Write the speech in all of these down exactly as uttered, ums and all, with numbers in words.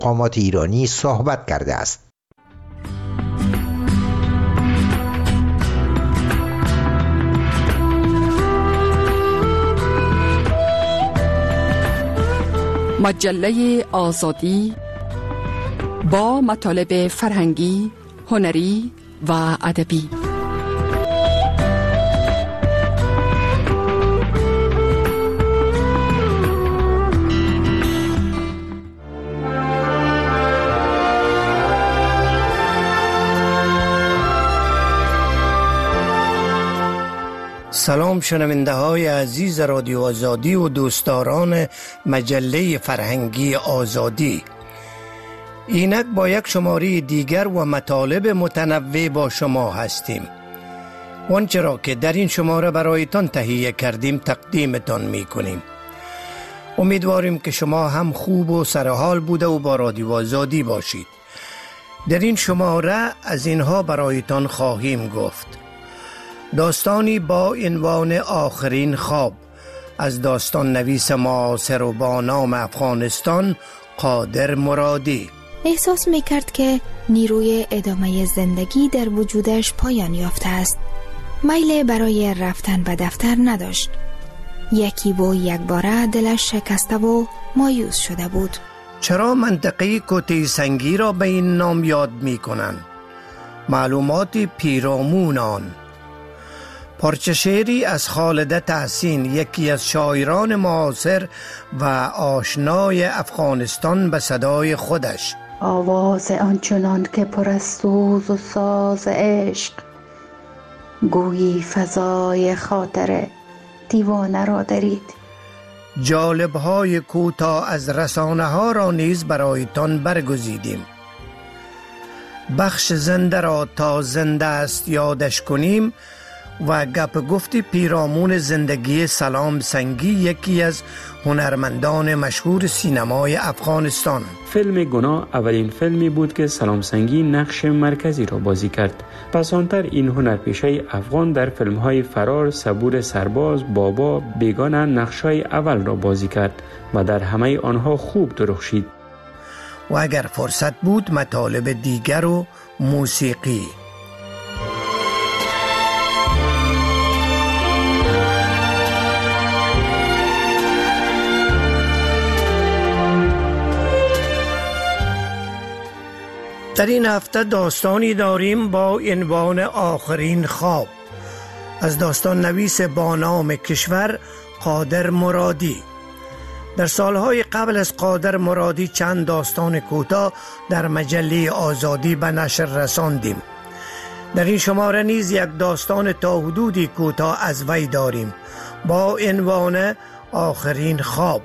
مقامات ایرانی صحبت کرده است. مجله آزادی با مطالب فرهنگی، هنری و ادبی. سلام شنونده های عزیز رادیو آزادی و دوستداران مجله فرهنگی آزادی. اینک با یک شماره دیگر و مطالب متنوع با شما هستیم. آنچه را که در این شماره برایتان تهیه کردیم تقدیمتان می کنیم. امیدواریم که شما هم خوب و سرحال بوده و با رادیو آزادی باشید. در این شماره از اینها برایتان خواهیم گفت: داستانی با عنوان آخرین خواب از داستان نویس معاصر و با نام افغانستان قادر مرادی. احساس میکرد که نیروی ادامه زندگی در وجودش پایان یافته است. میل برای رفتن به دفتر نداشت. یکی و یک باره دلش شکسته و مایوس شده بود. چرا منطقه کوته سنگی را به این نام یاد میکنند؟ معلومات پیرامون آن. پارچه شعری از خالده تحسین، یکی از شاعران معاصر و آشنای افغانستان، به صدای خودش: آواز آنچنان که پر از سوز و ساز عشق، گویی فضای خاطر دیوانه را درید. جالب‌های کوتاه از رسانه ها را نیز برایتان برگزیدیم. بخش زنده را تا زنده است یادش کنیم و گپ گفتی پیرامون زندگی سلام سنگی، یکی از هنرمندان مشهور سینمای افغانستان. فیلم گناه اولین فیلمی بود که سلام سنگی نقش مرکزی را بازی کرد. پس آنتر این هنرپیشه افغان در فیلم‌های فرار، صبور سرباز، بابا، بیگانه نقش‌های اول را بازی کرد و در همه آنها خوب درخشید. و اگر فرصت بود مطالب دیگر و موسیقی. در این هفته داستانی داریم با عنوان آخرین خواب از داستان نویس با نام کشور قادر مرادی. در سالهای قبل از قادر مرادی چند داستان کوتاه در مجله آزادی به نشر رساندیم. در این شماره نیز یک داستان تا حدودی کوتاه از وی داریم با عنوان آخرین خواب.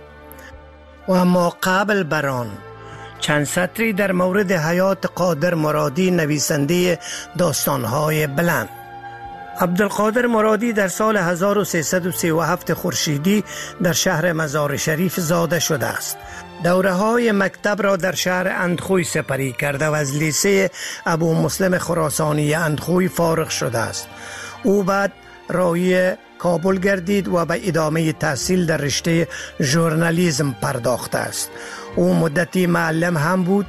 و اما قبل بر آن چند سطری در مورد حیات قادر مرادی، نویسنده داستانهای بلند. عبدالقادر مرادی در سال هزار و سیصد و سی و هفت خورشیدی در شهر مزار شریف زاده شده است. دوره های مکتب را در شهر اندخوی سپری کرده و از لیسه ابو مسلم خراسانی اندخوی فارغ شده است. او بعد راهی کابل گردید و به ادامه تحصیل در رشته ژورنالیسم پرداخته است. او مدتی معلم هم بود.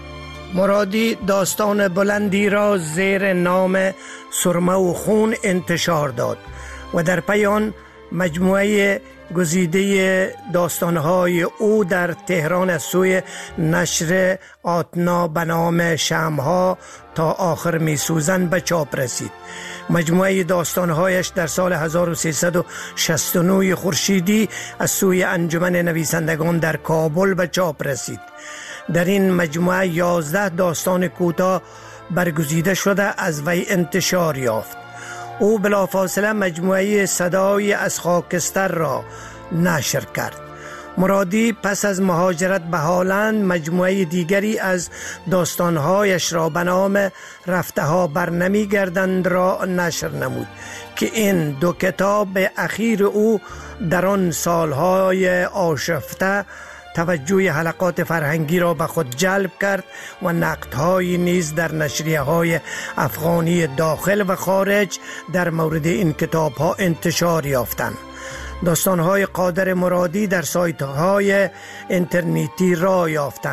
مرادی داستان بلندی را زیر نام سرمه و خون انتشار داد و در پی آن مجموعه گزیده داستانهای او در تهران از سوی نشر آتنا به نام شمع‌ها تا آخر می سوزن به چاپ رسید. مجموعه داستانهایش در سال هزار و سیصد و شصت و نه خورشیدی از سوی انجمن نویسندگان در کابل به چاپ رسید. در این مجموعه یازده داستان کوتاه برگزیده شده از وی انتشار یافت. او بلافاصله مجموعه صدای از خاکستر را نشر کرد. مرادی پس از مهاجرت به هلند مجموعه دیگری از داستانهایش را به نام رفته ها بر نمی گردند را نشر نمود که این دو کتاب اخیر او در آن سالهای آشفته توجه حلقات فرهنگی را به خود جلب کرد و نقدهای نیز در نشریه های افغانی داخل و خارج در مورد این کتاب ها انتشار یافتند. داستانهای قادر مرادی در سایت های اینترنتی را یافتند.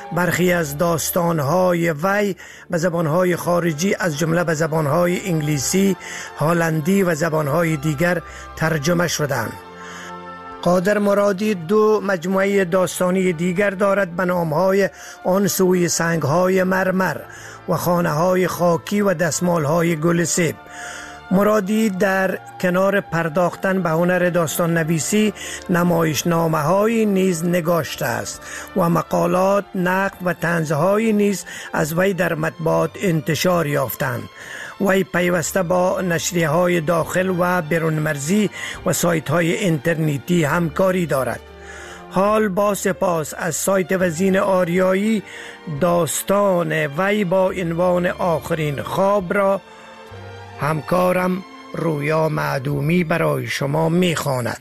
برخی از داستان‌های وی به زبان‌های خارجی از جمله به زبان‌های انگلیسی، هلندی و زبان‌های دیگر ترجمه شدند. قادر مرادی دو مجموعه داستانی دیگر دارد به نام‌های آن سوی سنگ‌های مرمر و خانه‌های خاکی و دستمال‌های گل سیب. مرادی در کنار پرداختن به هنر داستان نویسی نمایشنامه‌هایی نیز نگاشته است و مقالات، نقد و طنزهای نیز از وی در مطبوعات انتشار یافتند. وی پیوسته با نشریه‌های داخل و بیرون مرزی و سایت‌های اینترنتی همکاری دارد. حال با سپاس از سایت وزین آریایی داستان وی با عنوان آخرین خواب را همکارم رویا معدومی برای شما می‌خواند.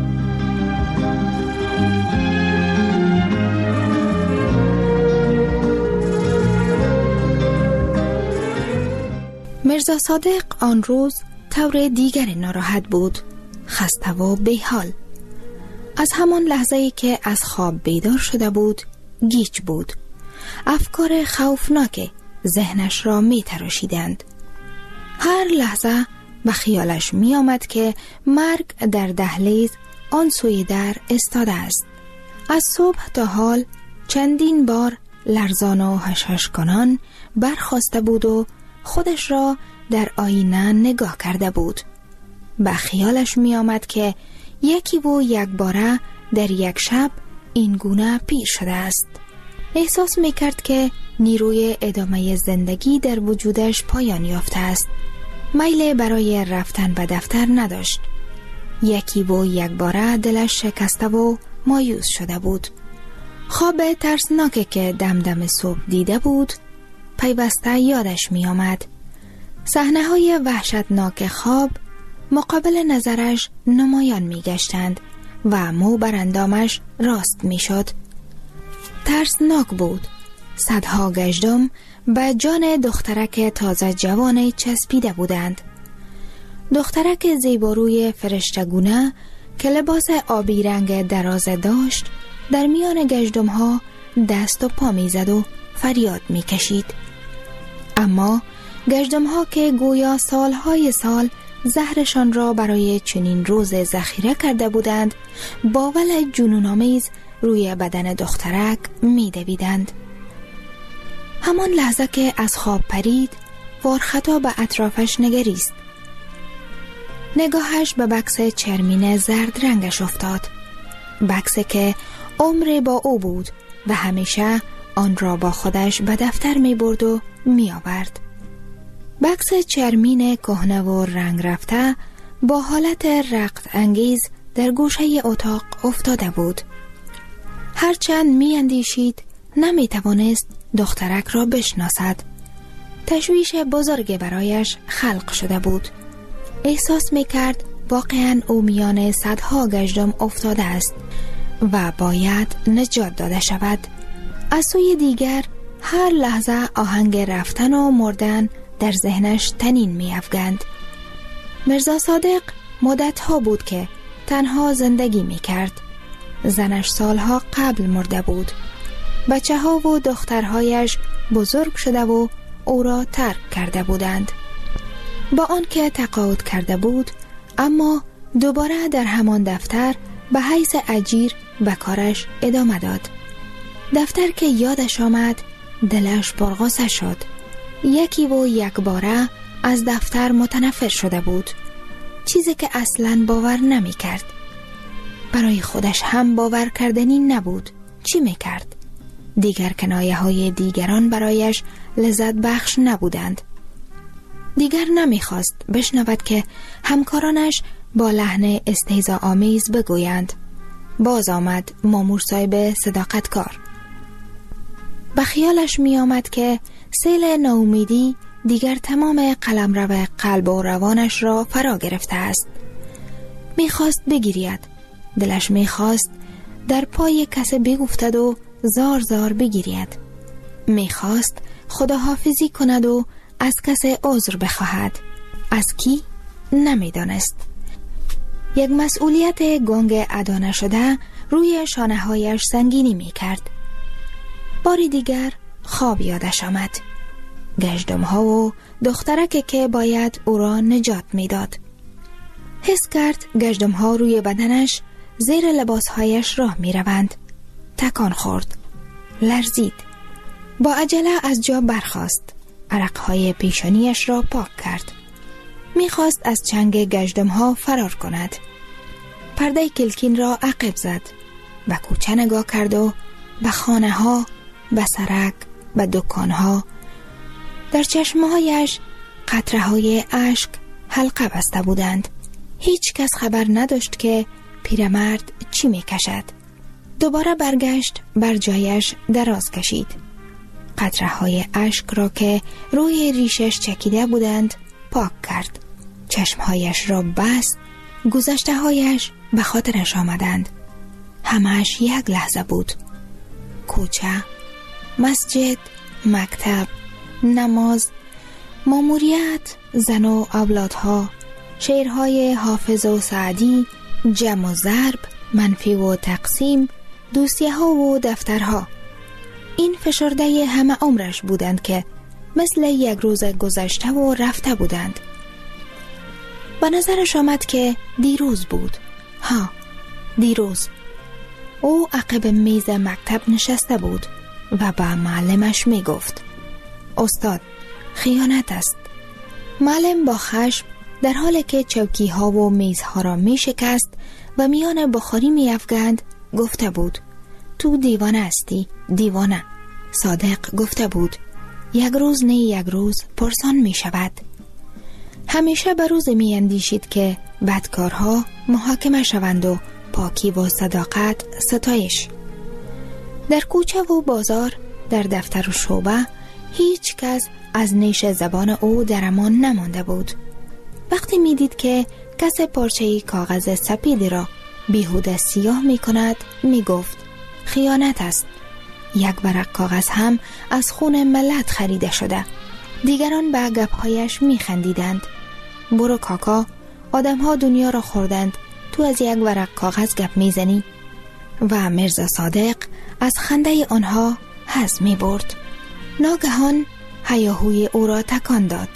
مرزا صادق آن روز طور دیگر ناراحت بود، خسته و بیحال. از همان لحظه‌ای که از خواب بیدار شده بود گیج بود. افکار خوفناک ذهنش را می تراشیدند. هر لحظه به خیالش می آمد که مرگ در دهلیز آن سوی در استاده است. از صبح تا حال چندین بار لرزان و هشهش کنان برخاسته بود و خودش را در آینه نگاه کرده بود. به خیالش می آمد که یکی و یک باره در یک شب این گونه پیر شده است. احساس می کرد که نیروی ادامه زندگی در وجودش پایان یافته است. میل برای رفتن به دفتر نداشت. یکی و یک باره دلش شکسته و مایوس شده بود. خواب ترسناکی که دم دم صبح دیده بود پیوسته یادش می آمد. صحنه های وحشتناک خواب مقابل نظرش نمایان می گشتند و مو بر اندامش راست می شد. ترسناک بود. صدها گشتم به جان دخترک تازه جوانی چسبیده بودند. دخترک زیباروی فرشتگونه که لباس آبی رنگ درازه داشت در میان گشتم ها دست و پا می زد و فریاد می کشید. اما گشتم ها که گویا سالهای سال زهرشان را برای چنین روز ذخیره کرده بودند با ول جنون‌آمیز روی بدن دخترک می دویدند. همان لحظه که از خواب پرید وارخطا به اطرافش نگریست. نگاهش به بکس چرمین زرد رنگش افتاد. بکسی که عمر با او بود و همیشه آن را با خودش به دفتر می برد و می آورد. بکس چرمین کهنه و رنگ رفته با حالت رقص انگیز در گوشه اتاق افتاده بود. هرچند می اندیشید نمی توانست دخترک را بشناسد. تشویش بزرگ برایش خلق شده بود. احساس می کرد واقعاً او میان صدها گشتم افتاده است و باید نجات داده شود. از سوی دیگر هر لحظه آهنگ رفتن و مردن در ذهنش تنین می افگند. مرزا صادق مدت ها بود که تنها زندگی می کرد. زنش سالها قبل مرده بود. بچه ها و دخترهایش بزرگ شده و او را ترک کرده بودند. با آنکه تقاعد کرده بود اما دوباره در همان دفتر به حیث اجیر به کارش ادامه داد. دفتر که یادش آمد دلش پرغصه شد. یکی و یک باره از دفتر متنفر شده بود. چیزی که اصلاً باور نمی کرد. برای خودش هم باور کردنی نبود. چی می کرد؟ دیگر کنایه های دیگران برایش لذت بخش نبودند. دیگر نمی خواست بشنود که همکارانش با لحن استهزا آمیز بگویند. باز آمد مامور صاحب صداقتکار. به خیالش می آمد که سیل ناامیدی دیگر تمام قلمرو قلب و روانش را فرا گرفته است. می خواست بگیرید. دلش می خواست در پای کسی بگفتد و زار زار بگیرید. می خواست خداحافظی کند و از کسی عذر بخواهد. از کی؟ نمی دانست. یک مسئولیت گنگ ادا نشده روی شانه هایش سنگینی می کرد. باری دیگر خواب یادش آمد. گشتم ها و دخترکی که باید او را نجات میداد. حس کرد گشتم ها روی بدنش زیر لباسهایش راه می روند. تکان خورد. لرزید. با عجله از جا برخاست. عرقهای پیشانیش را پاک کرد. می خواست از چنگ گشتم ها فرار کند. پرده کلکین را عقب زد. به کوچه نگاه کرد و به خانه ها، به سرک، به دکان ها. در چشمهایش قطره های اشک حلقه بسته بودند. هیچ کس خبر نداشت که پیرمرد چی می کشد. دوباره برگشت، بر جایش دراز کشید. قطره های اشک را که روی ریشش چکیده بودند پاک کرد. چشمهایش را بست. گذشته هایش به خاطرش آمدند. همه‌اش یک لحظه بود. کوچه، مسجد، مکتب، نماز، ماموریت، زن و اولادها، شعرهای حافظ و سعدی، جمع و ضرب، منفی و تقسیم، دوسیه ها و دفترها. این فشرده همه عمرش بودند که مثل یک روز گذشته و رفته بودند. به نظرش آمد که دیروز بود. ها، دیروز. او عقب میز مکتب نشسته بود و به معلمش می گفت: استاد، خیانت است. معلم با خشم در حالی که چوکی ها و میز ها را می شکست و میان بخاری می افگند گفته بود: تو دیوانه هستی، دیوانه. صادق گفته بود: یک روز نه یک روز پرسان می شود. همیشه به روز می اندیشید که بدکارها محاکمه شوند و پاکی و صداقت ستایش. در کوچه و بازار، در دفتر و شعبه هیچ کس از نیش زبان او در امان نمانده بود. وقتی می دید که کس پارچه کاغذ سپیدی را بیهوده سیاه می کند می گفت: خیانت است. یک ورق کاغذ هم از خون ملت خریده شده. دیگران به گپ‌هایش می خندیدند. برو کاکا، آدم ها دنیا را خوردند، تو از یک ورق کاغذ گپ می زنی؟ و مرزا صادق از خنده آنها حظ می برد. ناگهان هیاهوی او را تکان داد.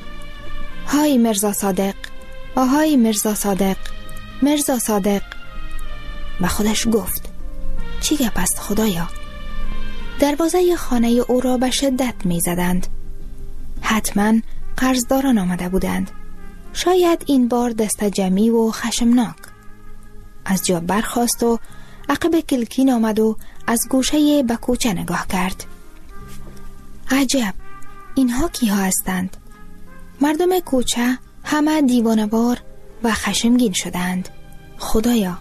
های مرزا صادق، آهای مرزا صادق، مرزا صادق. به خودش گفت: چی گپ است خدایا؟ دروازه خانه او را به شدت می زدند. حتما قرضداران آمده بودند. شاید این بار دست جمعی و خشمناک. از جا برخاست و عقب کلکین آمد و از گوشه به کوچه نگاه کرد. عجب، اینها کیها هستند؟ مردم کوچه همه دیوانه‌وار و خشمگین شدند. خدایا!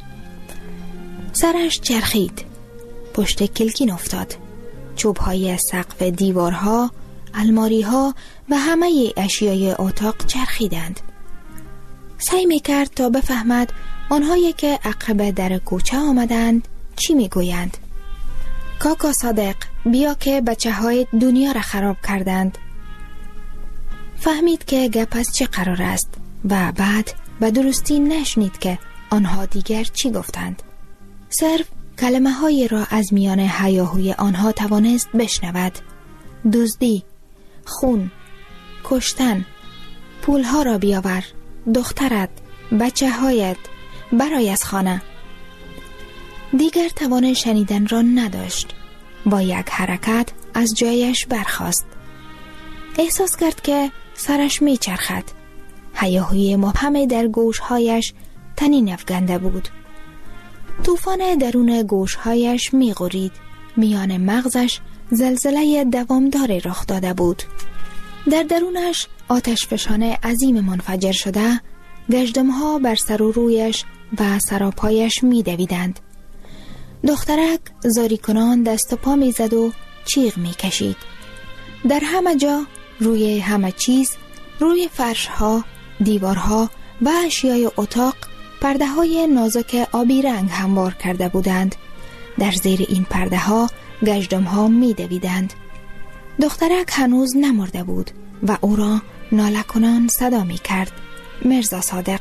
سرش چرخید. پشت کلکین افتاد. چوب‌های سقف دیوارها، الماری‌ها و همه اشیای اتاق چرخیدند. سعی می‌کرد تا بفهمد آنهایی که عقب در کوچه آمدند چی میگویند. کاکا صادق، بیا که بچه های دنیا را خراب کردند. فهمید که گپ از چه قرار است و بعد به درستی نشنید که آنها دیگر چی گفتند. صرف کلمه هایی را از میان هیاهوی آنها توانست بشنود. دزدی، خون، کشتن، پولها را بیاور، دخترت، بچه هایت، برای از خانه. دیگر توان شنیدن را نداشت. با یک حرکت از جایش برخاست. احساس کرد که سرش می چرخد. هیاهوی مبهم در گوشهایش طنین افکنده بود. طوفان درون گوشهایش می غرید. میان مغزش زلزله دوامدار رخ داده بود. در درونش آتشفشان عظیم منفجر شده، گشتم‌ها بر سر و رویش و سراپایش می دویدند. دخترک زاری کنان دست و پا می زد و چیغ می کشید. در همه جا، روی همه چیز، روی فرشها، دیوارها و اشیای اتاق پرده های نازک آبی رنگ هموار کرده بودند. در زیر این پرده ها گشتم ها می دویدند. دخترک هنوز نمرده بود و او را ناله کنان صدا می کرد: مرزا صادق.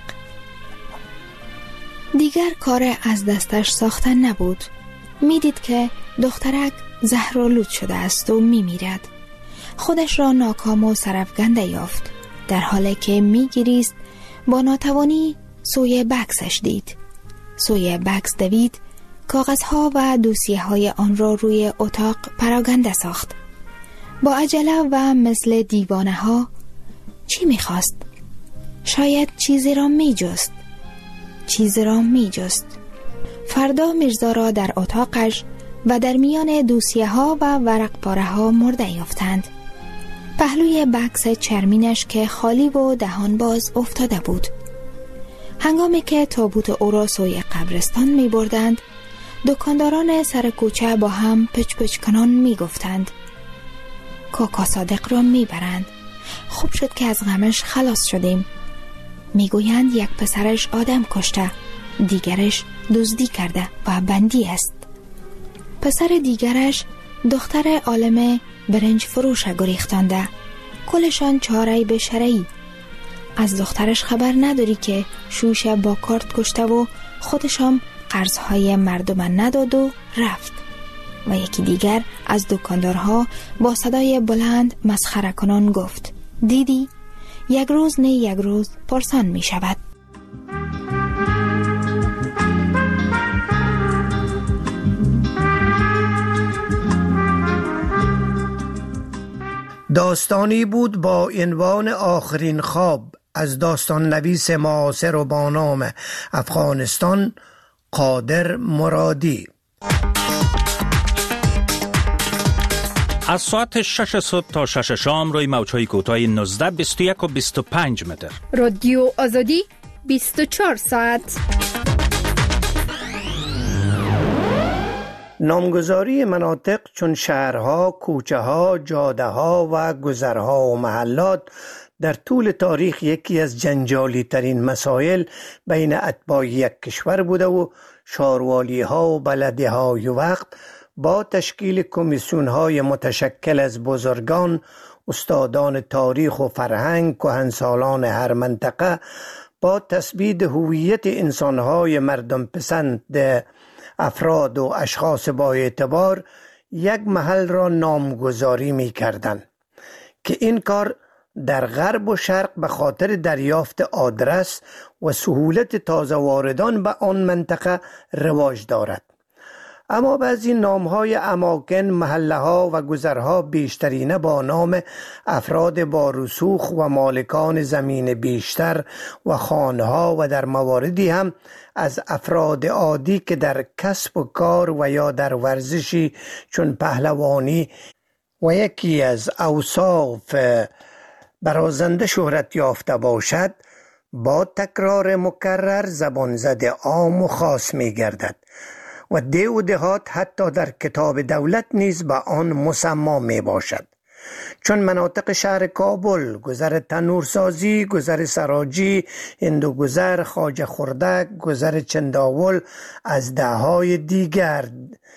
دیگر کار از دستش ساختن نبود. می دید که دخترک زهرآلود شده است و می میرد. خودش را ناکام و سرفکنده یافت، در حالی که می گریست با ناتوانی سوی بکسش دید. سوی بکس دوید، کاغذها و دوسیه های آن را روی اتاق پراگنده ساخت. با عجله و مثل دیوانه ها چی می خواست؟ شاید چیزی را می جست. چیزی را می جست. فردا میرزا را در اتاقش و در میان دوسیه ها و ورق پاره ها مرده یافتند. پهلوی بکس چرمینش که خالی و دهان باز افتاده بود. هنگامی که تابوت او را سوی قبرستان می بردند، دکانداران سر کوچه با هم پچ پچ کنان می گفتند کاکا صادق را می برند. خوب شد که از غمش خلاص شدیم. می گویند یک پسرش آدم کشته، دیگرش دزدی کرده و بندی است. پسر دیگرش دختر عالم برنج فروش گریختانده، کلشان چاره به شرعی. از دخترش خبر نداری که شوش با کارت کشته و خودشم قرضهای مردم نداد و رفت. و یکی دیگر از دکاندارها با صدای بلند مسخره کنان گفت دیدی؟ یک روز نه یک روز پرسان می شود. داستانی بود با عنوان آخرین خواب از داستان نویس معاصر و با نام افغانستان قادر مرادی. از ساعت شش صبح تا شش شام روی موج‌های کوتاه نوزده، بیست و یک و بیست و پنج متر. رادیو آزادی بیست و چهار ساعت. نامگذاری مناطق چون شهرها، کوچه‌ها، جاده‌ها و گذرها و محلات در طول تاریخ یکی از جنجالی ترین مسائل بین اتباع یک کشور بوده و شاروالی‌ها و بلدی‌های وقت با تشکیل کمیسیون‌های متشکل از بزرگان، استادان تاریخ و فرهنگ، کهنسالان هر منطقه، با تثبیت هویت انسان‌های مردم پسند افراد و اشخاص با اعتبار یک محل را نامگذاری می کردن که این کار در غرب و شرق به خاطر دریافت آدرس و سهولت تازه واردان به آن منطقه رواج دارد. اما بعضی نامهای اماکن، محله ها و گذرها بیشترینه با نام افراد با رسوخ و مالکان زمین بیشتر و خانها و در مواردی هم از افراد عادی که در کسب و کار و یا در ورزشی چون پهلوانی و یکی از اوصاف برازنده شهرت یافته باشد، با تکرار مکرر زبان زده عام و خاص می گردد و ده و دهات حتی در کتاب دولت نیز به آن مسما می باشد. چون مناطق شهر کابل، گذر تنورسازی، گذر سراجی، هندوگذر، خواجه خردک، گذر چنداول از دههای دیگر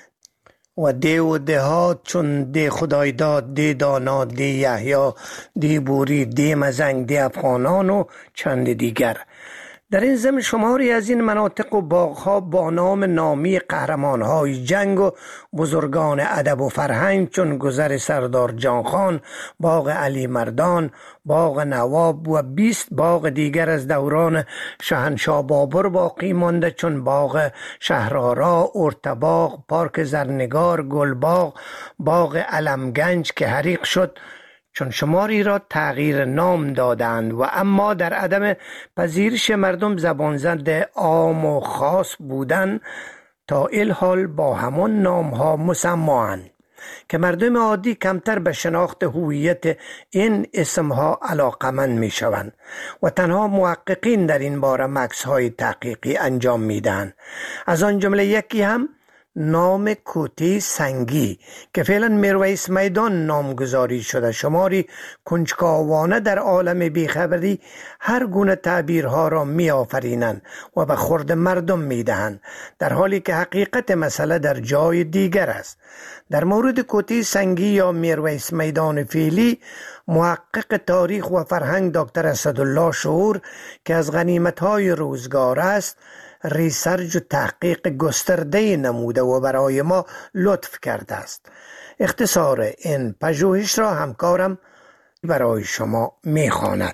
و ده و دهات چون ده خدایداد، ده دانا، ده یحیی، ده بوری، ده مزنگ، ده افغانان و چند دیگر. در این ضمن شماری از این مناطق و باغ‌ها با نام نامی قهرمان‌های جنگ و بزرگان ادب و فرهنگ چون گذر سردار جانخان، باغ علی مردان، باغ نواب و بیست باغ دیگر از دوران شاهنشاه بابر باقی مانده چون باغ شهرآرا، ارتباغ، پارک زرنگار، گلباغ، باغ علمگنج که حریق شد، چون شماری را تغییر نام دادند و اما در عدم پذیرش مردم زبان زده عام و خاص بودند تا الحال با همان نام ها مسمااند که مردم عادی کمتر به شناخت هویت این اسم ها علاقمند می شوند و تنها محققین در این باره مکث های تحقیقی انجام می دهند. از آن جمله یکی هم نام کوته سنگی که فعلا میرویس میدان نامگذاری شده، شماری کنجکاوانه در عالم بیخبری هر گونه تعبیرها را می آفرینند و به خورد مردم می دهند، در حالی که حقیقت مسئله در جای دیگر است. در مورد کوته سنگی یا میرویس میدان فعلی، محقق تاریخ و فرهنگ دکتر اسدالله شعور که از غنیمت‌های روزگار است، ریسرچ و تحقیق گسترده نموده و برای ما لطف کرده است. اختصار این پژوهش را همکارم برای شما می‌خواند.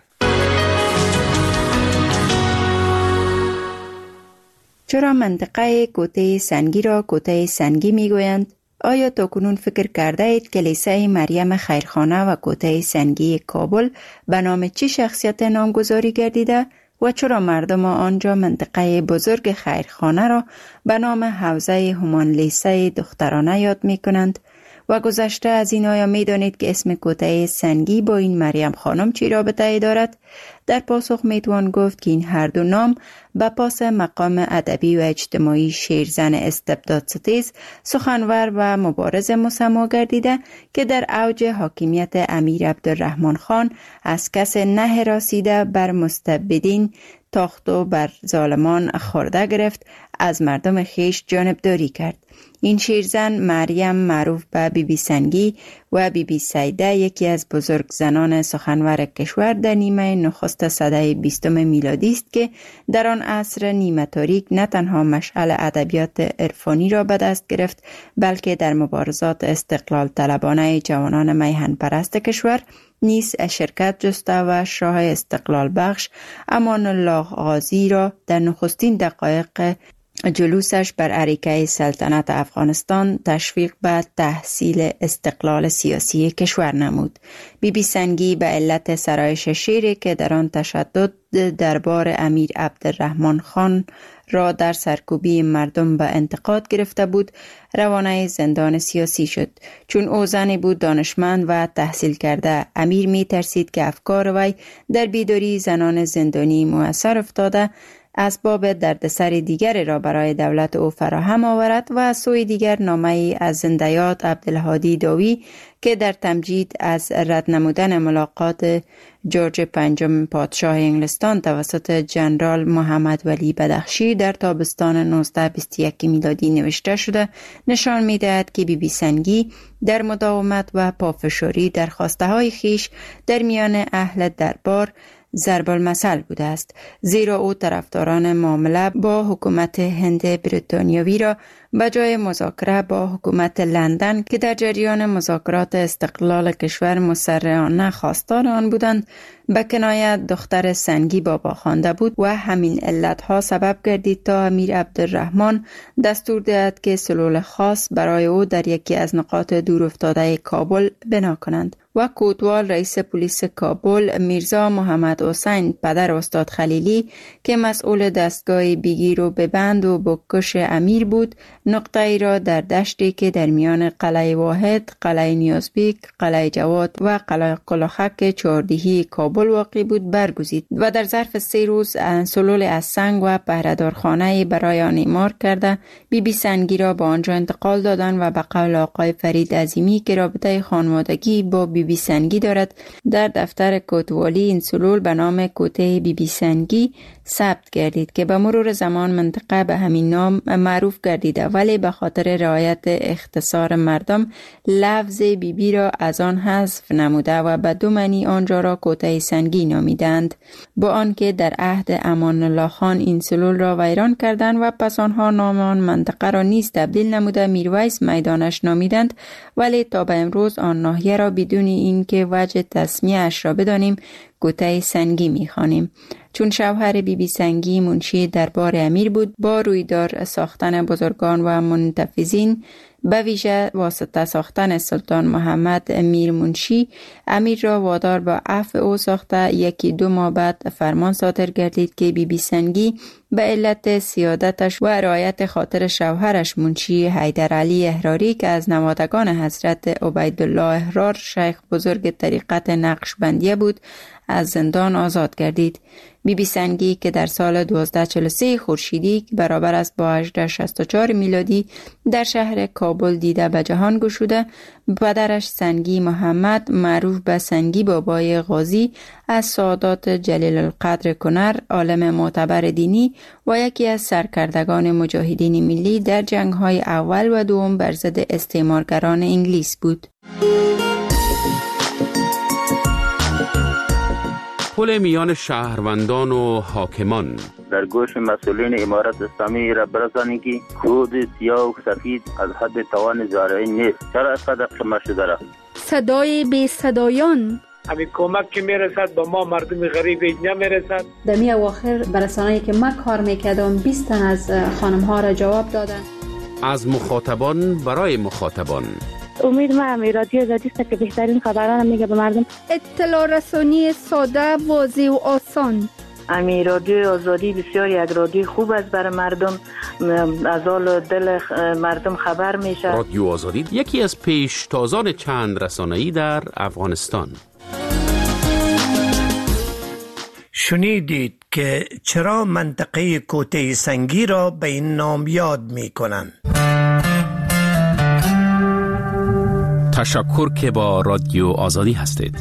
چرا منطقه کوته سنگی را کوته سنگی میگویند؟ آیا تا کنون فکر کرده اید کلیسای مریم خیرخانه و کوته سنگی کابل به نام چه شخصیت نامگذاری گردیده و چرا مردم آنجا منطقه بزرگ خیرخانه را به نام حوزه همان لیسه دخترانه یاد می کنند؟ و گذشته از این آیا می دانید که اسم کوته سنگی با این مریم خانم چی رابطه دارد؟ در پاسخ می توان گفت که این هر دو نام به پاس مقام ادبی و اجتماعی شیرزن استبداد ستیز، سخنور و مبارز مسما گردیده که در اوج حاکمیت امیر عبدالرحمن خان از کس نه راسیده بر مستبدین تاخت و بر ظالمان خورده گرفت، از مردم خیش جانبداری کرد. این شیرزن مریم معروف به بی بی سنگی و بی بی سیده یکی از بزرگ زنان سخنور کشور در نیمه نخست سده بیستم میلادی است که در آن عصر نیمه تاریک نه تنها مشعل ادبیات عرفانی را به دست گرفت، بلکه در مبارزات استقلال طلبانه جوانان میهن پرست کشور نیز شرکت جسته و شاه استقلال بخش امان الله غازی را در نخستین دقایق جلوسش بر اریکه سلطنت افغانستان تشویق به تحصیل استقلال سیاسی کشور نمود. بی بی سنگی به علت سرایش شیری که در آن تشدد دربار امیر عبدالرحمن خان را در سرکوبی مردم به انتقاد گرفته بود، روانه زندان سیاسی شد. چون او زنی بود دانشمند و تحصیل کرده، امیر می ترسید که افکار وی در بیداری زنان زندانی مؤثر افتاده اسباب دردسر دیگر را برای دولت او فراهم آورد و از سوی دیگر نامه‌ای از زنده‌یاد عبدالهادی داوی که در تمجید از رد نمودن ملاقات جورج پنجم پادشاه انگلستان توسط جنرال محمد ولی بدخشی در تابستان نوزده بیست و یک میلادی نوشته شده نشان می‌دهد که بی بی سنگی در مداومت و پافشاری در خواسته های خیش در میان اهل دربار ضرب المثل بوده است، زیرا او طرفداران معامله با حکومت هند بریتانیایی را به جای مذاکره با حکومت لندن که در جریان مذاکرات استقلال کشور مسرعانه خواستار آن بودند به کنایه دختر سنگی بابا خوانده بود و همین علتها سبب گردید تا امیر عبدالرحمن دستور دهد که سلول خاص برای او در یکی از نقاط دور افتاده کابل بنا کنند و کوتوال رئیس پلیس کابل میرزا محمد حسین پدر استاد خلیلی که مسئول دستگاه بیگیر و ببند و بکش امیر بود، نقطه ای را در دشتی که در میان قلعه واحد، قلعه نیازبیک، قلعه جواد و قلعه قلاخک چهاردهی کابل واقع بود برگزید و در ظرف سه روز سلول از سنگ و پهردارخانه برای آن اعمار کرده بی بی سنگی را به آنجا انتقال دادند و به قول آقای فرید عظیمی که رابطه خانوادگی با بی بی سنگی دارد در دفتر کوتوالی این سلول به نام کوته بی بی سنگی ثبت گردید که به مرور زمان منطقه به همین نام معروف گردیده، ولی به خاطر رعایت اختصار مردم لفظ بی بی را از آن حذف نموده و به دو معنی آنجا را کوته سنگی نامیدند. با آنکه در عهد امان الله خان این سلول را ویران کردند و پس آنها نام آن منطقه را نیز تبدیل نموده میرویس میدانش نامیدند، ولی تا به امروز آن ناحیه را بدون اینکه وجه تسمیه اش را بدانیم کوته سنگی می‌خوانیم. چون شوهر بی بی سنگی منشی دربار امیر بود، با رویدار ساختن بزرگان و منتفذین به ویژه واسطه ساختن سلطان محمد امیر منشی امیر را وادار با عفو او ساخته یکی دو ماه بعد فرمان صادر گردید که بی بی سنگی به علت سیادتش و رعایت خاطر شوهرش منشی حیدرعلی احراری که از نوادگان حضرت عبیدالله احرار شیخ بزرگ طریقت نقشبندیه بود از زندان آزاد گردید. بی بی سنگی که در سال دوازده چهل و سه خورشیدی برابر است با هجده شصت و چهار میلادی در شهر کابل دیده به جهان گشوده، پدرش سنگی محمد معروف به سنگی بابای غازی از سادات جلیل القدر کنر، عالم معتبر دینی و یکی از سرکردگان مجاهدین ملی در جنگ‌های اول و دوم بر ضد استعمارگران انگلیس بود. پل میان شهروندان و حاکمان. در گوش مسئولین امارت اسلامی را برسانید که کود سیاه و سفید از حد توان زارعین نیست. چرا از قدر شما شده را؟ صدای بی صدایان. همین کمک که میرسد به ما مردم غریب نمیرسد. در می اواخر برسانه‌ای که من کار میکردم بیست تن از خانم ها را جواب دادن. از مخاطبان برای مخاطبان. امید ما رادیو آزادی است که بهترین خبران میگه به مردم. اطلاع رسانی ساده، واضح و آسان. امی رادیو آزادی بسیار یک رادیو خوب است برای مردم، از حال دل مردم خبر میشه. رادیو آزادی یکی از پیشتازان چند رسانه‌ای در افغانستان. شنیدید که چرا منطقه کوته سنگی را به این نام یاد می کنند. تشکر که با رادیو آزادی هستید.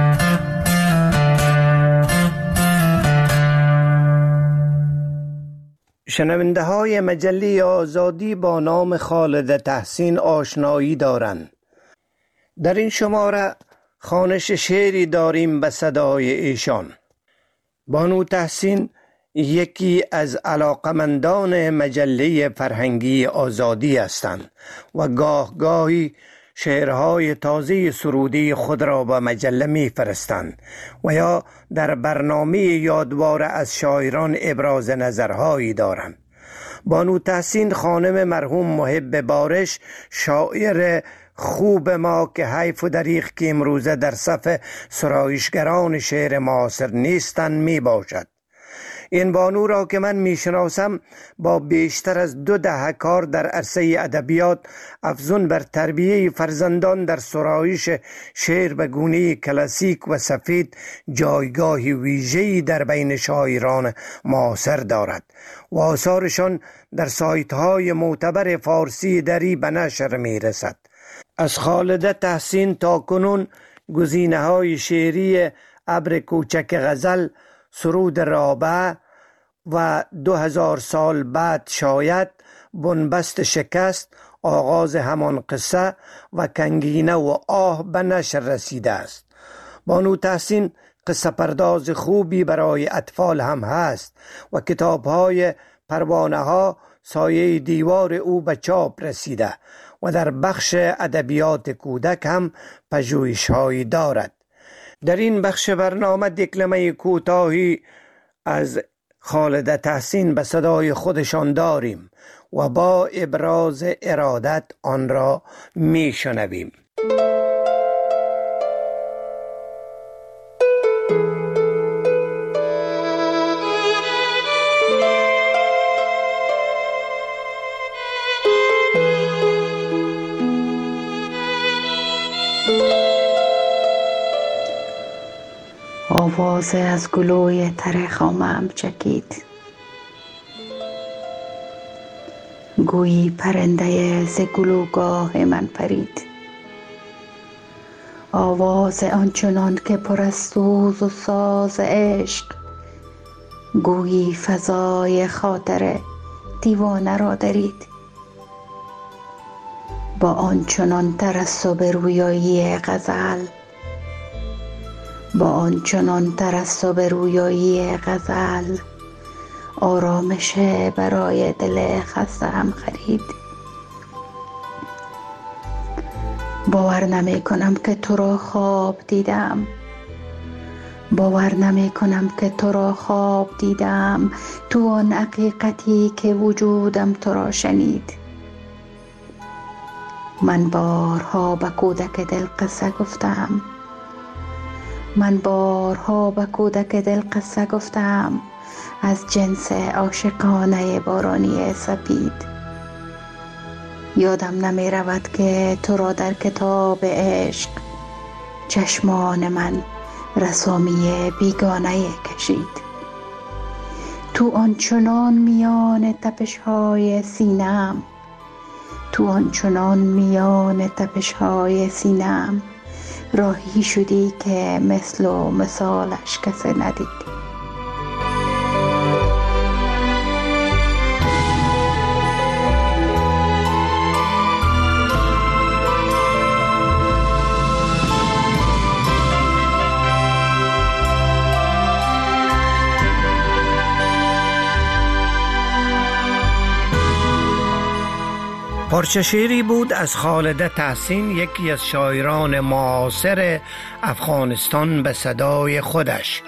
شنونده های مجله آزادی با نام خالد تحسین آشنایی دارند. در این شماره خوانش شعری داریم به صدای ایشان. بانو تحسین یکی از علاقمندان مجله فرهنگی آزادی هستند و گاه گاهی شعرهای تازه سرودی خود را به مجله می فرستند و یا در برنامه یادوار از شاعران ابراز نظرهایی دارند. بانو تحسین خانم مرحوم محب بارش، شاعر خوب ما که حیف و دریغ که امروزه در صف سرایشگران شعر معاصر نیستند می باشد. این بانو را که من میشناسم با بیشتر از دو دهه کار در عرصه ادبیات افزون بر تربیه فرزندان در سرایش شعر به گونه کلاسیک و سفید جایگاهی ویژه‌ای در بین شاعران معاصر دارد و آثارشان در سایت‌های معتبر فارسی دری به نشر میرسد. از خالد تحسین تا کنون گزینه‌های شعری ابر کوچک غزل، سرود رابعه و دو هزار سال بعد شاید، بنبست شکست، آغاز همان قصه و کنگینه و آه به نشر رسیده است. بانو تحسین قصه پرداز خوبی برای اطفال هم هست و کتاب‌های پروانه ها سایه دیوار او به چاپ رسیده و در بخش ادبیات کودک هم پژوهش‌هایی دارد. در این بخش برنامه دکلمه کوتاهی از خالد تحسین به صدای خودشان داریم و با ابراز ارادت آن را می شنویم. آواز از گلوی تر خامم چکید، گویی پرنده ز گلوگاه من پرید. آواز آنچنان که پر از سوز و ساز عشق، گویی فضای خاطر دیوانه را درید. با آنچنان ترسب رویایی غزل، با آنچنان ترسب رویایی غزل، آرامش برای دل خسته هم خرید. باور نمی کنم که تو را خواب دیدم، باور نمی کنم که تو را خواب دیدم، تو آن حقیقتی که وجودم تو را شنید. من بارها به کودک دل قصه گفتم، من بارها به کودک دل قصه گفتم از جنس عاشقانه بارانی سپید. یادم نمی رود که تو را در کتاب عشق چشمان من رسامی بیگانه کشید. تو آنچنان میان تپش‌های سینه‌ام، تو آنچنان میان تپش‌های سینه‌ام راهی شدی که مثل و مثالش کسی ندید. پارچه شعری بود از خالده تحسین، یکی از شاعران معاصر افغانستان، به صدای خودش.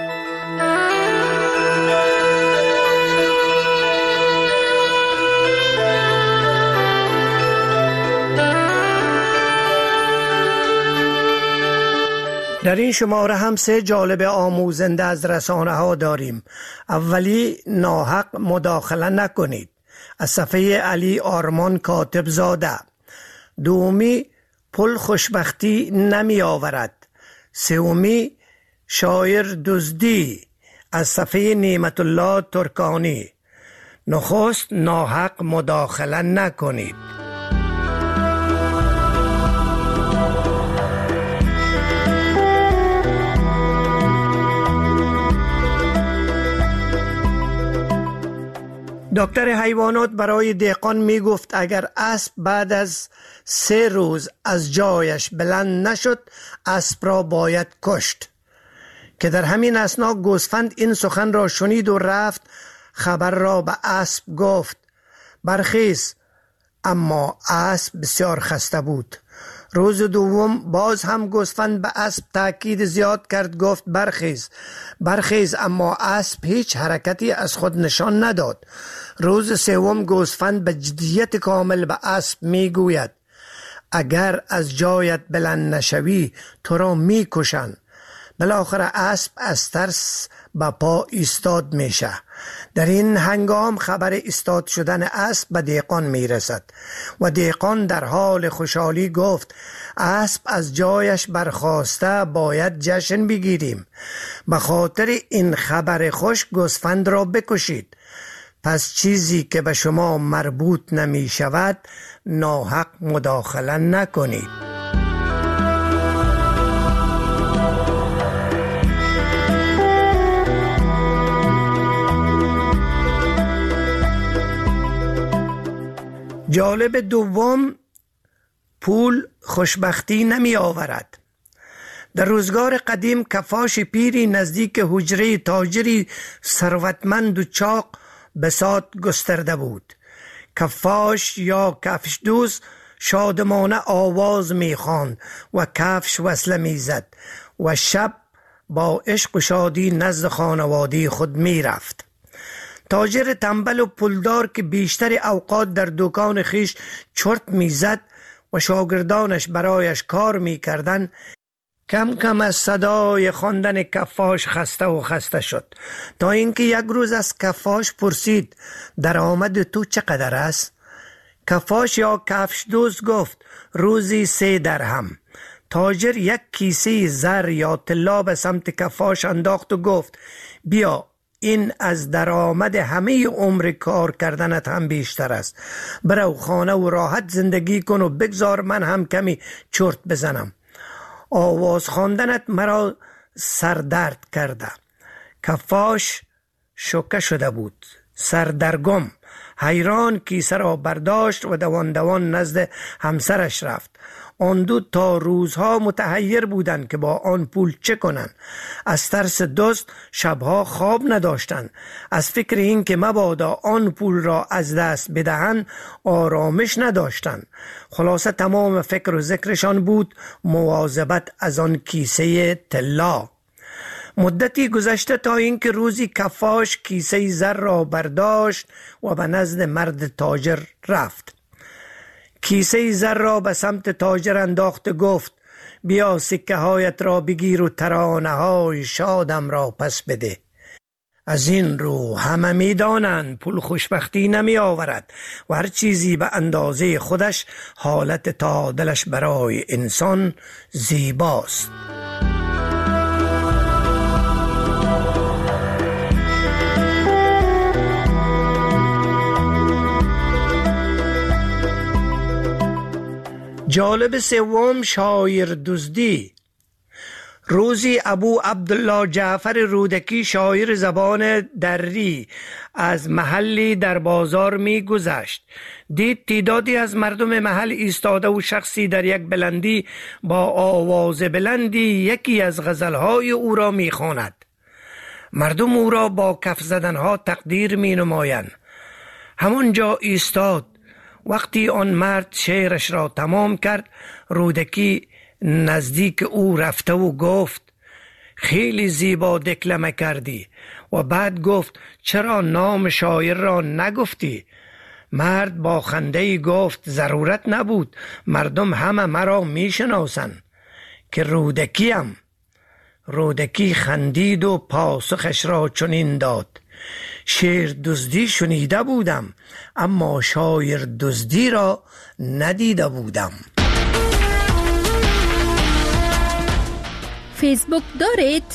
در این شماره هم سه جالب آموزنده از رسانه ها داریم. اولی، ناحق مداخله نکنید، از صفحه علی آرمان کاتب زاده. دومی، پل خوشبختی نمی آورد. سومی، شاعر دزدی، از صفحه نعمت الله ترکانی. نخست، ناحق مداخله نکنید. دکتر حیوانات برای دهقان می گفت اگر اسب بعد از سه روز از جایش بلند نشد، اسب را باید کشت. که در همین اثنا گوسفند این سخن را شنید و رفت خبر را به اسب گفت. برخیز، اما اسب بسیار خسته بود. روز دوم باز هم گوسفند به اسب تاکید زیاد کرد، گفت برخیز برخیز، اما اسب هیچ حرکتی از خود نشان نداد. روز سوم گوسفند به جدیت کامل به اسب می گوید اگر از جایت بلند نشوی تو را می کشن. بالاخره اسب از ترس به پا ایستاد میشه. در این هنگام خبر ایستاد شدن اسب به دهقان میرسد و دهقان در حال خوشحالی گفت اسب از جایش برخاسته، باید جشن بگیریم. به خاطر این خبر خوش گوسفند را بکشید. پس چیزی که به شما مربوط نمی شود ناحق مداخله نکنید. جالب دوم، پول خوشبختی نمی آورد. در روزگار قدیم کفاش پیری نزدیک حجره تاجری ثروتمند و چاق بساط گسترده بود. کفاش یا کفش دوز شادمانه آواز می خواند و کفش وصله می زد و شب با عشق و شادی نزد خانواده خود می رفت. تاجر تنبل و پولدار که بیشتر اوقات در دکان خیش چرت میزد و شاگردانش برایش کار میکردند، کم کم از صدای خواندن کفاش خسته و خسته شد، تا اینکه یک روز از کفاش پرسید درآمد تو چقدر است؟ کفاش یا کفش دوز گفت روزی سه درهم. تاجر یک کیسه زر یا طلا به سمت کفاش انداخت و گفت بیا، این از درآمد همه عمر کار کردنت هم بیشتر است. برو خانه و راحت زندگی کن و بگذار من هم کمی چرت بزنم. آواز خواندنت مرا سردرد کرده. کفاش شوکه شده بود، سردرگم، حیران کیسه را برداشت و دوان دوان نزد همسرش رفت. آن دو تا روزها متحیر بودند که با آن پول چه کنند. از ترس دزد شبها خواب نداشتند. از فکر این که مبادا آن پول را از دست بدهند آرامش نداشتند. خلاصه تمام فکر و ذکرشان بود مواظبت از آن کیسه طلا. مدتی گذشته تا اینکه روزی کفاش کیسه زر را برداشت و به نزد مرد تاجر رفت. کیسه زر را به سمت تاجر انداخت و گفت بیا سکه هایت را بگیر و ترانه های شادم را پس بده. از این رو همه می دانند پول خوشبختی نمی آورد و هر چیزی به اندازه خودش حالت تعادلش برای انسان زیباست. جالب سوم، شاعر دزدی. روزی ابو عبدالله جعفر رودکی شاعر زبان دری از محلی در بازار می گذشت. دید تعدادی از مردم محل ایستاده و شخصی در یک بلندی با آواز بلندی یکی از غزلهای او را می خواند. مردم او را با کف زدنها تقدیر می نمایند. همانجا ایستاد وقتی آن مرد شعرش را تمام کرد، رودکی نزدیک او رفته و گفت خیلی زیبا دکلمه کردی. و بعد گفت چرا نام شاعر را نگفتی؟ مرد با خنده‌ای گفت ضرورت نبود، مردم همه مرا میشناسند که رودکیم. رودکی خندید و پاسخش را چنین داد شعر دزدی شنیده بودم، اما شاعر دزدی را ندیده بودم. فیسبوک دارید؟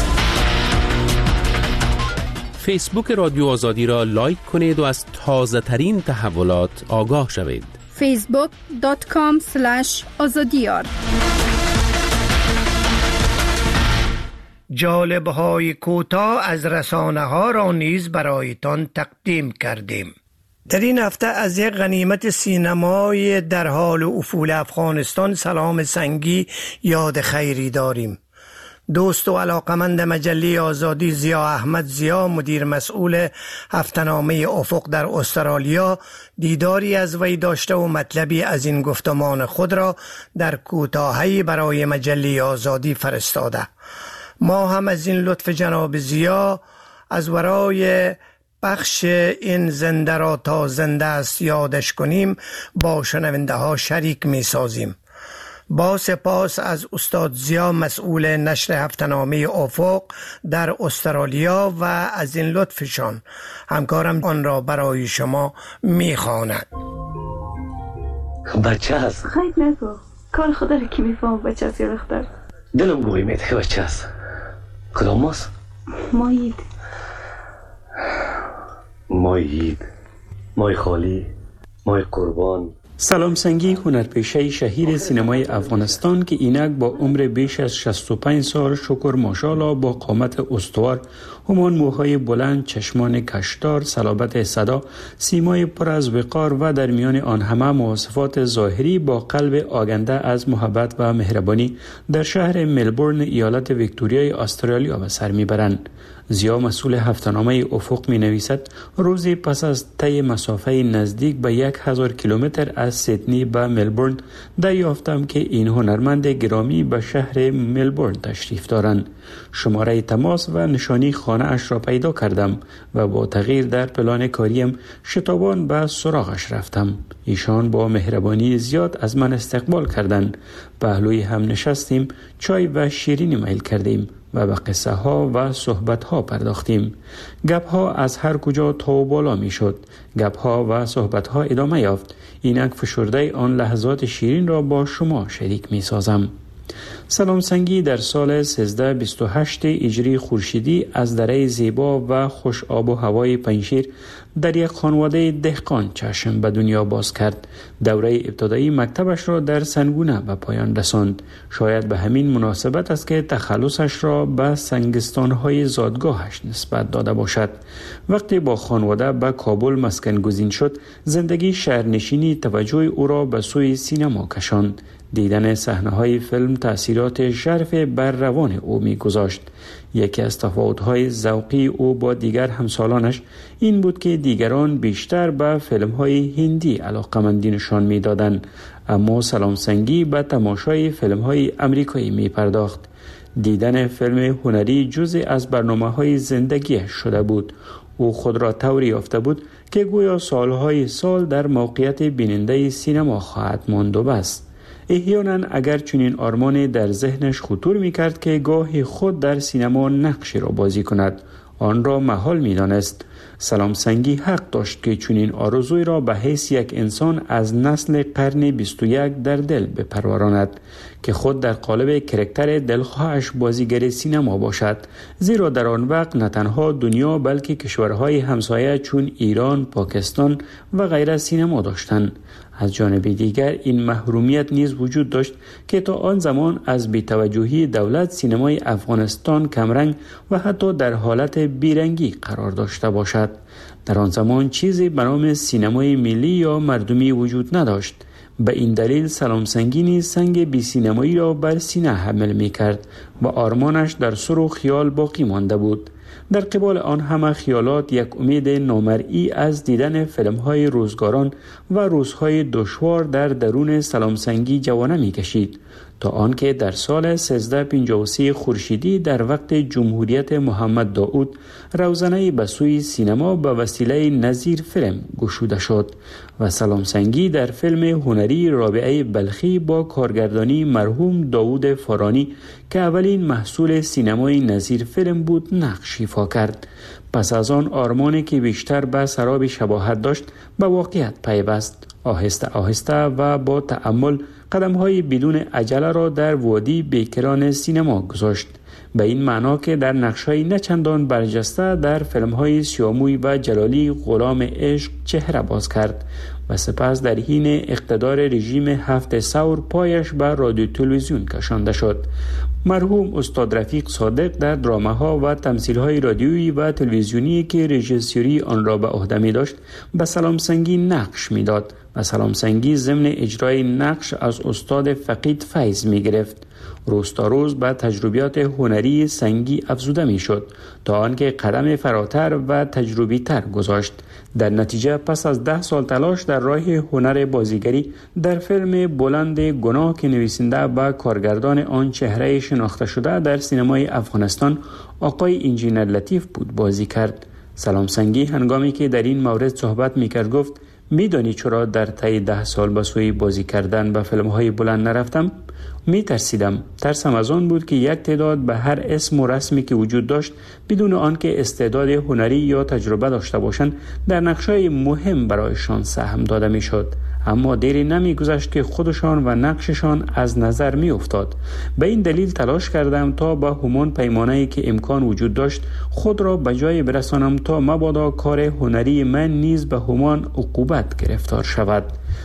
فیسبوک رادیو آزادی را لایک کنید و از تازه ترین تحولات آگاه شوید. فیسبوک دات کام اسلش آزادیار. جالب های کوتاه از رسانه ها را نیز برایتان تقدیم کردیم. در این هفته از یک غنیمت سینمای در حال افول افغانستان سلام سنگی یاد خیری داریم. دوست و علاقمند مجله آزادی زیا احمد زیا، مدیر مسئول هفته‌نامه افق در استرالیا، دیداری از وی داشته و مطلبی از این گفتمان خود را در کوتاهی برای مجله آزادی فرستاده. ما هم از این لطف جناب زیا از ورای بخش این زنده را تا زنده است یادش کنیم با شنونده ها شریک می سازیم. با سپاس از استاد زیا مسئول نشر هفته‌نامه افق در استرالیا و از این لطفشان. همکارم آن را برای شما می خواند. بچه هست خیلی نگو کار خدا رو کی میفهم بچه هست یا دختر؟ دلم گوی میده بچه هست. کدام ماست؟ مایید مایید مای خالی مای قربان. سلام سنگی هنرپیشه شهیر سینمای افغانستان که اینک با عمر بیش از شصت و پنج سال شکر ماشاءالله با قامت استوار، همان موهای بلند، چشمان کشدار، صلابت صدا، سیمای پر از وقار و در میان آن همه مواصفات ظاهری با قلب آگنده از محبت و مهربانی در شهر ملبورن ایالت ویکتوریای استرالیا به سر میبرند. زیا مسئول هفته‌نامه افق می نویسد روزی پس از طی مسافه نزدیک به یک هزار کیلومتر از سیدنی به ملبورن دریافتم که این هنرمند گرامی به شهر ملبورن تشریف دارند. شماره تماس و نشانی خانه اش را پیدا کردم و با تغییر در پلان کاریم شتابان به سراغش رفتم. ایشان با مهربانی زیاد از من استقبال کردند. پهلوی هم نشستیم، چای و شیرینی میل کردیم و به قصه ها و صحبت ها پرداختیم. گپ ها از هر کجا تا و بالا می شد. گپ ها و صحبت ها ادامه یافت. اینک فشرده آن لحظات شیرین را با شما شریک می سازم. سلام سنگی در سال سیزده بیست و هشت هجری خورشیدی از دره زیبا و خوش آب و هوای پنجشیر در یک خانواده دهقان چشم به دنیا باز کرد. دوره ابتدایی مکتبش را در سنگونه به پایان رساند. شاید به همین مناسبت است که تخلصش را به سنگستان‌های زادگاهش نسبت داده باشد. وقتی با خانواده به کابل مسکن گزین شد، زندگی شهرنشینی توجه او را به سوی سینما کشاند. دیدن صحنه‌های فیلم تأثیرات ژرف بر روان او می‌گذاشت. یکی از تفاوت‌های ذوقی او با دیگر همسالانش این بود که دیگران بیشتر به فیلم‌های هندی علاقه‌مندی نشان می‌دادند، اما سلام سنگی به تماشای فیلم‌های آمریکایی می‌پرداخت. دیدن فیلم هنری جزء از برنامه‌های زندگیش شده بود. او خود را طوری یافته بود که گویا سالهای سال در موقعیت بیننده سینما خواهد ماند و بس. احیانا اگر چنین آرمانی در ذهنش خطور می‌کرد که گاهی خود در سینما نقشی را بازی کند، آن را محال می‌دانست. سلام سنگی حق داشت که چنین آرزوی را به حیث یک انسان از نسل قرن بیست و یک در دل بپروراند که خود در قالب کرکتر دلخواهش بازیگر سینما باشد، زیرا در آن وقت نه تنها دنیا بلکه کشورهای همسایه چون ایران، پاکستان و غیره سینما داشتند. از جانب دیگر این محرومیت نیز وجود داشت که تا آن زمان از بی‌توجهی دولت سینمای افغانستان کمرنگ و حتی در حالت بیرنگی قرار داشته باشد. در آن زمان چیزی به نام سینمای ملی یا مردمی وجود نداشت. به این دلیل سلام سنگی سنگ بی سینمایی را بر سینه حمل می کرد و آرمانش در سر و خیال باقی مانده بود. در قبال آن همه خیالات یک امید نامرئی از دیدن فیلم‌های روزگاران و روزهای دشوار در درون سلامسنگی جوانه می‌کشید تا آنکه در سال سیزده پنجاه و سه خورشیدی در وقت جمهوریت محمد داود روزنه به سوی سینما به وسیله نظیر فیلم گشوده شد و سلامسنگی در فیلم هنری رابعه بلخی با کارگردانی مرحوم داود فارانی که اولین محصول سینمای نظیر فیلم بود نقش ایفا کرد. پس از آن آرمانی که بیشتر به سراب شباهت داشت به واقعیت پیوست. آهسته آهسته و با تأمل قدم‌های بدون عجله را در وادی بیکران سینما گذاشت، به این معنا که در نقش‌های نچندان برجسته در فیلم‌های سیاموی و جلالی غلام عشق چهره باز کرد و سپس در حین اقتدار رژیم هفت ثور پایش به رادیو تلویزیون کشانده شد. مرحوم استاد رفیق صادق در دراماها و تمثیل‌های رادیویی و تلویزیونی که رژیسوری آن را به عهده می داشت به سلامسنگی نقش می‌داد و سلامسنگی ضمن اجرای نقش از استاد فقید فیض می گرفت. روز تا روز به تجربیات هنری سنگی افزوده می شد تا آنکه قدم فراتر و تجربی تر گذاشت. در نتیجه پس از ده سال تلاش در راه هنر بازیگری در فیلم بلند گناه که نویسنده و کارگردان آن چهره شناخته شده در سینمای افغانستان آقای انجینر لطیف بود بازی کرد. سلامسنگی هنگامی که در این مورد صحبت می کرد گفت: میدانی چرا در طی ده سال به سوی بازی کردن به فیلم‌های بلند نرفتم؟ می ترسیدم. ترسم از آن بود که یک تعداد به هر اسم و رسمی که وجود داشت بدون آنکه استعداد هنری یا تجربه داشته باشند در نقش‌های مهم برایشان سهم داده می شد. اما دیری نمی گذشت که خودشان و نقششان از نظر می افتاد. به این دلیل تلاش کردم تا با همان پیمانه‌ای که امکان وجود داشت خود را به جای برسانم تا مبادا کار هنری من نیز به همان عقوبت گرفتار شود.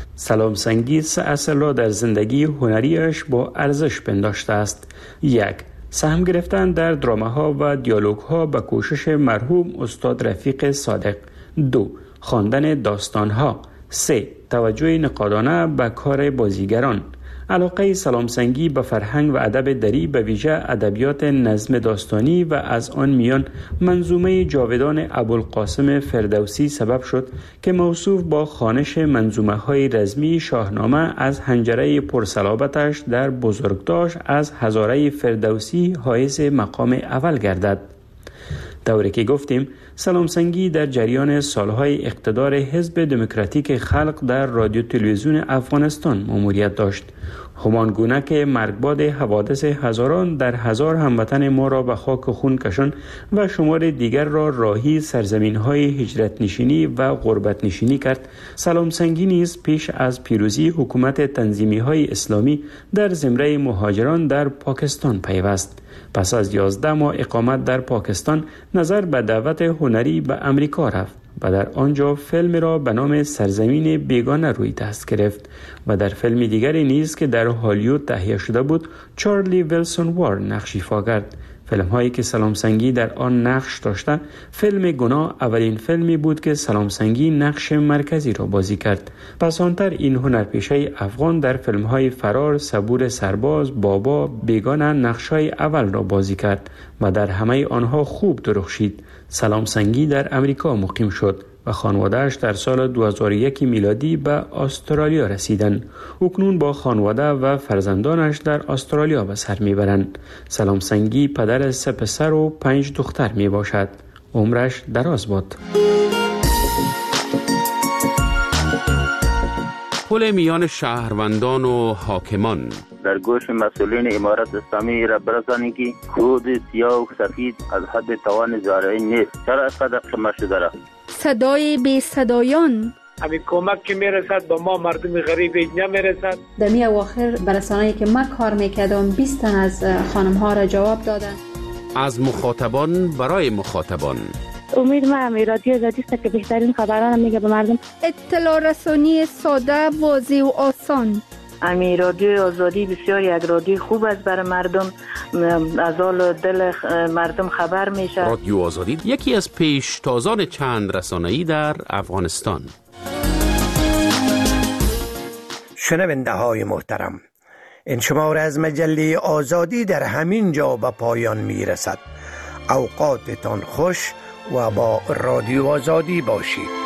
سلامسنگی سه اصل را در زندگی هنریش با ارزش پنداشته است. یک، سهم گرفتن در دراماها و دیالوگها به کوشش مرحوم استاد رفیق صادق. دو، خواندن داستانها. سه، توجه نقادانه به کار بازیگران. علاقه سلامسنگی به فرهنگ و ادب دری به ویژه ادبیات نظم داستانی و از آن میان منظومه جاودان ابوالقاسم فردوسی سبب شد که موصوف با خوانش منظومه های رزمی شاهنامه از حنجره پرصلابتش در بزرگداشت از هزاره فردوسی حایز مقام اول گردد. طوری که گفتیم سلامسنگی در جریان سالهای اقتدار حزب دموکراتیک خلق در رادیو تلویزیون افغانستان مأموریت داشت. همان گونه که مرگباد حوادث هزاران در هزار هموطن ما را به خاک خون کشان و شمار دیگر را راهی سرزمین‌های هجرت نشینی و غربت نشینی کرد، سلامسنگی نیز پیش از پیروزی حکومت تنظیمی‌های اسلامی در زمره مهاجران در پاکستان پیوست. پس از یازده ماه اقامت در پاکستان نظر به دعوت هنری به امریکا رفت و در آنجا فیلم را به نام سرزمین بیگانه روی دست گرفت و در فیلم دیگری نیز که در هالیوود تهیه شده بود چارلی ویلسون وار نقش ایفا کرد. فیلم هایی که سلامسنگی در آن نقش داشته، فیلم گناه اولین فیلمی بود که سلامسنگی نقش مرکزی را بازی کرد. پس آنتر این هنرپیشه افغان در فیلم های فرار، صبور سرباز، بابا، بیگانه نقش های اول را بازی کرد و در همه آنها خوب درخشید. سلامسنگی در امریکا مقیم شد و خانواده‌اش در سال دو هزار و یک میلادی به استرالیا رسیدند. اکنون با خانواده و فرزندانش در استرالیا به سر میبرند. سلامسنگی پدر سه پسر و پنج دختر می باشد. عمرش دراز باد. پل میان شهروندان و حاکمان در گوش مسئولین امارت اسلامی را برسانید که کود سیاه و سفید از حد توان زارعی نیست. چرا از قدر شما شده را؟ صدای بی صدایان همین کمک که میرسد به ما مردم غریب نمیرسد. در می اواخر برسانه‌ای که من کار میکردم بیست تن از خانم ها را جواب دادن. از مخاطبان برای مخاطبان. امید ما هم رادیو آزادی است که بهترین خبران میگه به مردم. اطلاع رسانی ساده، واضح و آسان. امی رادیو آزادی بسیار یک رادیو خوب است برای مردم، از حال دل مردم خبر میشه. رادیو آزادی یکی از پیشتازان چند رسانه‌ای در افغانستان. شنونده های محترم، این شماره از مجله آزادی در همین جا به پایان می رسد. اوقاتتان خوش و با رادیو آزادی باشید.